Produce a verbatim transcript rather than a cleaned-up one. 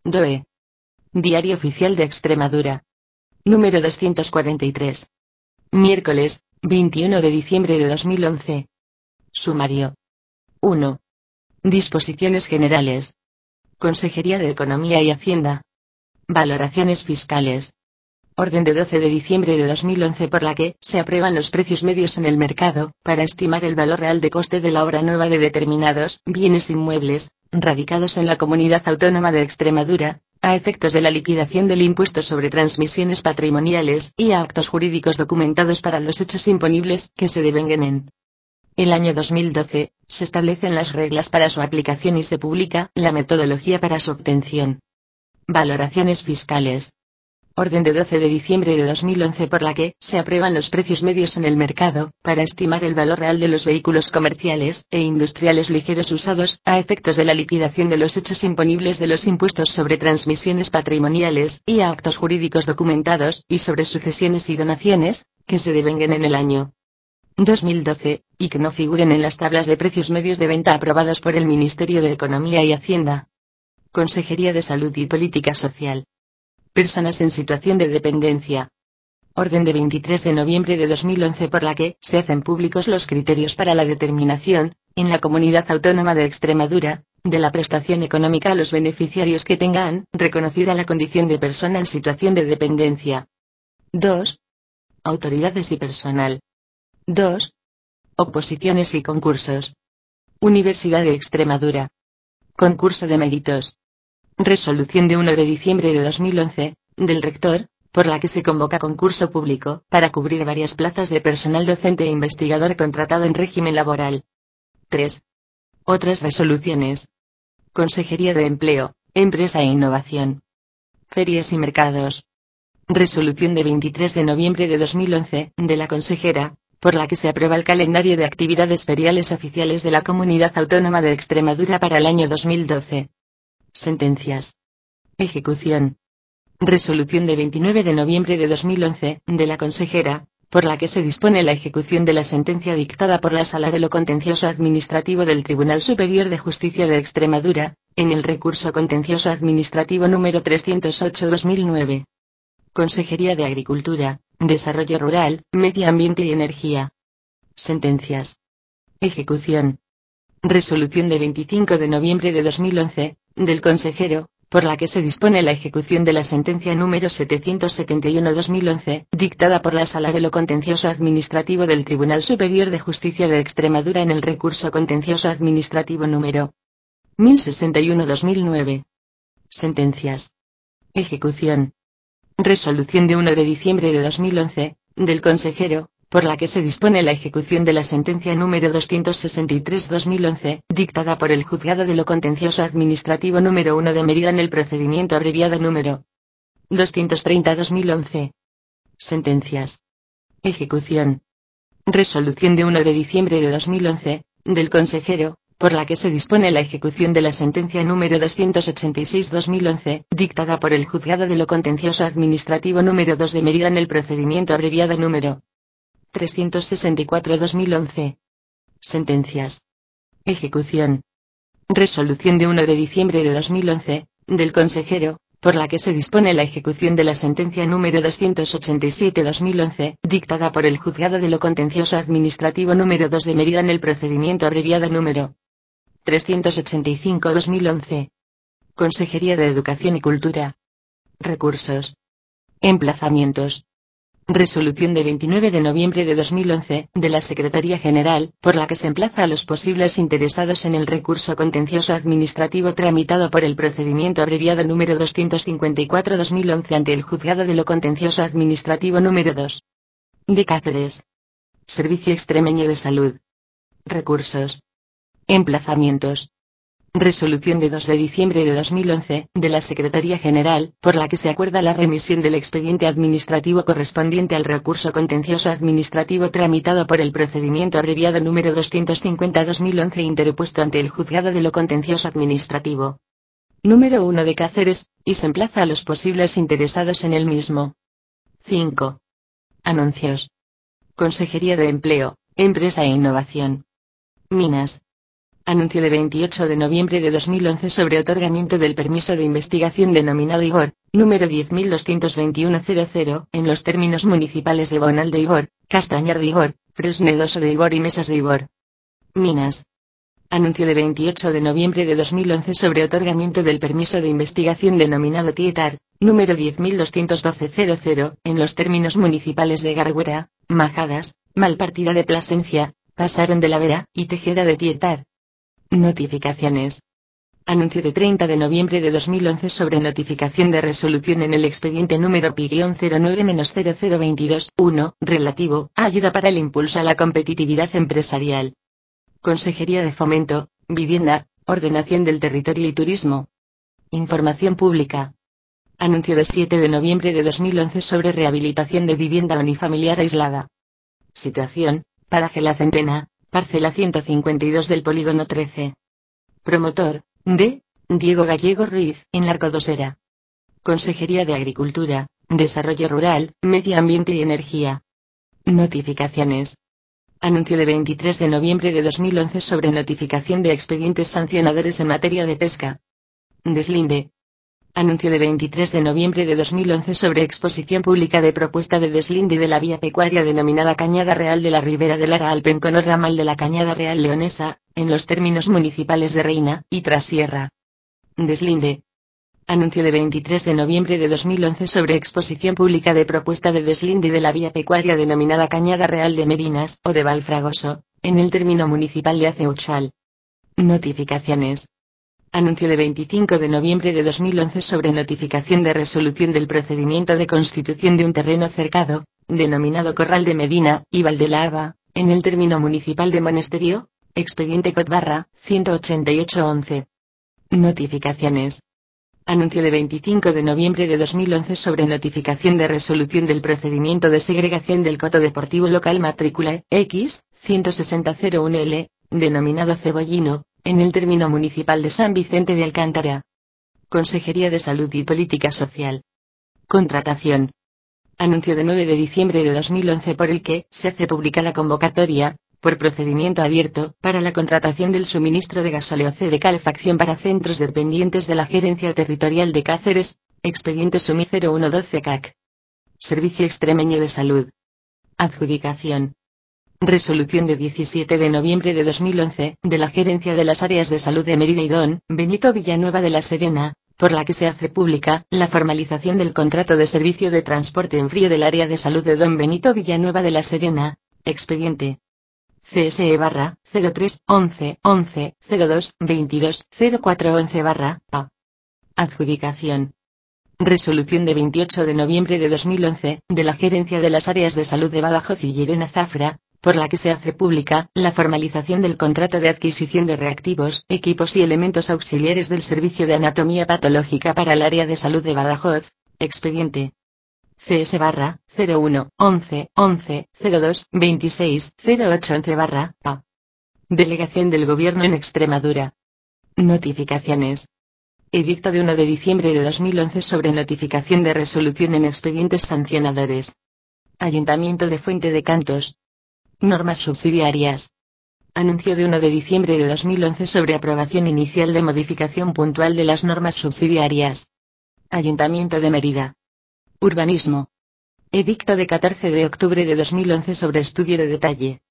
D O E. Diario Oficial de Extremadura. Número doscientos cuarenta y tres. Miércoles, veintiuno de diciembre de dos mil once. Sumario. uno. Disposiciones generales. Consejería de Economía y Hacienda. Valoraciones fiscales. Orden de doce de diciembre de dos mil once por la que se aprueban los precios medios en el mercado, para estimar el valor real de coste de la obra nueva de determinados bienes inmuebles, radicados en la Comunidad Autónoma de Extremadura, a efectos de la liquidación del impuesto sobre transmisiones patrimoniales y a actos jurídicos documentados para los hechos imponibles que se devenguen en el año dos mil doce, se establecen las reglas para su aplicación y se publica la metodología para su obtención. Valoraciones fiscales. Orden de doce de diciembre de dos mil once por la que se aprueban los precios medios en el mercado, para estimar el valor real de los vehículos comerciales e industriales ligeros usados, a efectos de la liquidación de los hechos imponibles de los impuestos sobre transmisiones patrimoniales y a actos jurídicos documentados, y sobre sucesiones y donaciones, que se devenguen en el año dos mil doce, y que no figuren en las tablas de precios medios de venta aprobadas por el Ministerio de Economía y Hacienda. Consejería de Salud y Política Social. Personas en situación de dependencia. Orden de veintitrés de noviembre de dos mil once por la que se hacen públicos los criterios para la determinación, en la Comunidad Autónoma de Extremadura, de la prestación económica a los beneficiarios que tengan reconocida la condición de persona en situación de dependencia. dos. Autoridades y personal. dos. Oposiciones y concursos. Universidad de Extremadura. Concurso de méritos. Resolución de uno de diciembre de dos mil once, del rector, por la que se convoca concurso público, para cubrir varias plazas de personal docente e investigador contratado en régimen laboral. tres. Otras resoluciones. Consejería de Empleo, Empresa e Innovación. Ferias y mercados. Resolución de veintitrés de noviembre de dos mil once, de la consejera, por la que se aprueba el calendario de actividades feriales oficiales de la Comunidad Autónoma de Extremadura para el año dos mil doce. Sentencias. Ejecución. Resolución de veintinueve de noviembre de dos mil once, de la consejera, por la que se dispone la ejecución de la sentencia dictada por la Sala de lo Contencioso Administrativo del Tribunal Superior de Justicia de Extremadura, en el recurso contencioso administrativo número trescientos ocho barra dos mil nueve. Consejería de Agricultura, Desarrollo Rural, Medio Ambiente y Energía. Sentencias. Ejecución. Resolución de veinticinco de noviembre de dos mil once, del consejero, por la que se dispone la ejecución de la sentencia número setecientos setenta y uno barra dos mil once, dictada por la Sala de lo Contencioso Administrativo del Tribunal Superior de Justicia de Extremadura en el recurso contencioso administrativo número mil sesenta y uno barra dos mil nueve. Sentencias. Ejecución. Resolución de uno de diciembre de dos mil once, del consejero, por la que se dispone la ejecución de la sentencia número doscientos sesenta y tres barra dos mil once, dictada por el Juzgado de lo Contencioso Administrativo número uno de Mérida en el procedimiento abreviado número doscientos treinta barra dos mil once. Sentencias. Ejecución. Resolución de uno de diciembre de dos mil once, del consejero, por la que se dispone la ejecución de la sentencia número doscientos ochenta y seis barra dos mil once, dictada por el Juzgado de lo Contencioso Administrativo número dos de Mérida en el procedimiento abreviado número trescientos sesenta y cuatro barra dos mil once. Sentencias. Ejecución. Resolución de uno de diciembre de dos mil once, del consejero, por la que se dispone la ejecución de la sentencia número doscientos ochenta y siete barra dos mil once, dictada por el Juzgado de lo Contencioso Administrativo número dos de Mérida en el procedimiento abreviado número trescientos ochenta y cinco barra dos mil once. Consejería de Educación y Cultura. Recursos. Emplazamientos. Resolución de veintinueve de noviembre de dos mil once, de la Secretaría General, por la que se emplaza a los posibles interesados en el recurso contencioso administrativo tramitado por el procedimiento abreviado número doscientos cincuenta y cuatro barra dos mil once ante el Juzgado de lo Contencioso Administrativo número dos de Cáceres. Servicio Extremeño de Salud. Recursos. Emplazamientos. Resolución de dos de diciembre de dos mil once, de la Secretaría General, por la que se acuerda la remisión del expediente administrativo correspondiente al recurso contencioso administrativo tramitado por el procedimiento abreviado número doscientos cincuenta barra dos mil once interpuesto ante el Juzgado de lo Contencioso Administrativo número uno de Cáceres, y se emplaza a los posibles interesados en el mismo. cinco. Anuncios. Consejería de Empleo, Empresa e Innovación. Minas. Anuncio de veintiocho de noviembre de dos mil once sobre otorgamiento del permiso de investigación denominado Igor, número diez mil doscientos veintiuno cero cero, en los términos municipales de Bonal de Igor, Castañar de Igor, Fresnedoso de Igor y Mesas de Igor. Minas. Anuncio de veintiocho de noviembre de dos mil once sobre otorgamiento del permiso de investigación denominado Tietar, número diez mil doscientos doce cero cero, en los términos municipales de Garguera, Majadas, Malpartida de Plasencia, Pasaron de la Vera y Tejeda de Tietar. Notificaciones. Anuncio de treinta de noviembre de dos mil once sobre notificación de resolución en el expediente número P cero nueve cero cero veintidós uno, relativo a ayuda para el impulso a la competitividad empresarial. Consejería de Fomento, Vivienda, Ordenación del Territorio y Turismo. Información pública. Anuncio de siete de noviembre de dos mil once sobre rehabilitación de vivienda unifamiliar aislada. Situación: paraje La Centena, parcela ciento cincuenta y dos del polígono trece. Promotor: D. Diego Gallego Ruiz, en la Arcodosera. Consejería de Agricultura, Desarrollo Rural, Medio Ambiente y Energía. Notificaciones. Anuncio de veintitrés de noviembre de dos mil once sobre notificación de expedientes sancionadores en materia de pesca. Deslinde. Anuncio de veintitrés de noviembre de dos mil once sobre exposición pública de propuesta de deslinde de la vía pecuaria denominada Cañada Real de la Ribera del Ara al Pencono ramal de la Cañada Real Leonesa, en los términos municipales de Reina y Trasierra. Deslinde. Anuncio de veintitrés de noviembre de dos mil once sobre exposición pública de propuesta de deslinde de la vía pecuaria denominada Cañada Real de Merinas o de Valfragoso, en el término municipal de Aceuchal. Notificaciones. Anuncio de veinticinco de noviembre de dos mil once sobre notificación de resolución del procedimiento de constitución de un terreno cercado, denominado Corral de Medina y Valdelava, en el término municipal de Monesterio, expediente C O T barra ciento ochenta y ocho once. Notificaciones. Anuncio de veinticinco de noviembre de dos mil once sobre notificación de resolución del procedimiento de segregación del coto deportivo local matrícula X ciento sesenta cero uno L, denominado Cebollino, en el término municipal de San Vicente de Alcántara. Consejería de Salud y Política Social. Contratación. Anuncio de nueve de diciembre de dos mil once por el que se hace pública la convocatoria, por procedimiento abierto, para la contratación del suministro de gasóleo C de calefacción para centros dependientes de la Gerencia Territorial de Cáceres, expediente SUMI cero uno doce C A C. Servicio Extremeño de Salud. Adjudicación. Resolución de diecisiete de noviembre de dos mil once, de la Gerencia de las Áreas de Salud de Mérida y Don Benito Villanueva de la Serena, por la que se hace pública la formalización del contrato de servicio de transporte en frío del Área de Salud de Don Benito Villanueva de la Serena, expediente C S E barra cero tres once once cero dos veintidós cero cuatro once barra A. Adjudicación. Resolución de veintiocho de noviembre de dos mil once, de la Gerencia de las Áreas de Salud de Badajoz y Llerena Zafra, por la que se hace pública la formalización del contrato de adquisición de reactivos, equipos y elementos auxiliares del Servicio de Anatomía Patológica para el Área de Salud de Badajoz, expediente C S barra cero uno once once cero dos veintiséis cero ocho once barra A. Delegación del Gobierno en Extremadura. Notificaciones. Edicto de uno de diciembre de dos mil once sobre notificación de resolución en expedientes sancionadores. Ayuntamiento de Fuente de Cantos. Normas subsidiarias. Anuncio de uno de diciembre de dos mil once sobre aprobación inicial de modificación puntual de las normas subsidiarias. Ayuntamiento de Mérida. Urbanismo. Edicto de catorce de octubre de dos mil once sobre estudio de detalle.